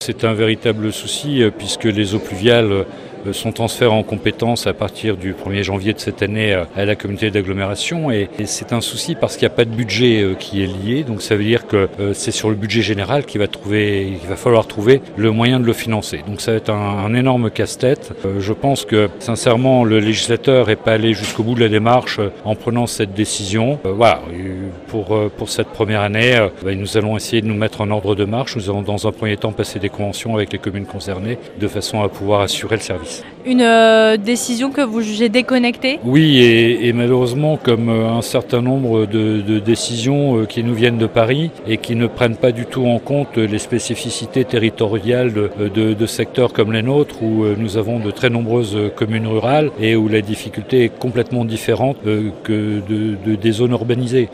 C'est un véritable souci puisque les eaux pluviales sont transférées en compétences à partir du 1er janvier de cette année à la communauté d'agglomération et c'est un souci parce qu'il n'y a pas de budget qui est lié, donc ça veut dire que c'est sur le budget général qu'il va falloir trouver le moyen de le financer. Donc ça va être un énorme casse-tête. Je pense que sincèrement le législateur n'est pas allé jusqu'au bout de la démarche en prenant cette décision. Pour cette première année, nous allons essayer de nous mettre en ordre de marche. Nous allons dans un premier temps passer des conventions avec les communes concernées de façon à pouvoir assurer le service. Une décision que vous jugez déconnectée ? Oui, et malheureusement, comme un certain nombre de décisions qui nous viennent de Paris et qui ne prennent pas du tout en compte les spécificités territoriales de secteurs comme les nôtres, où nous avons de très nombreuses communes rurales et où la difficulté est complètement différente que des zones urbanisées.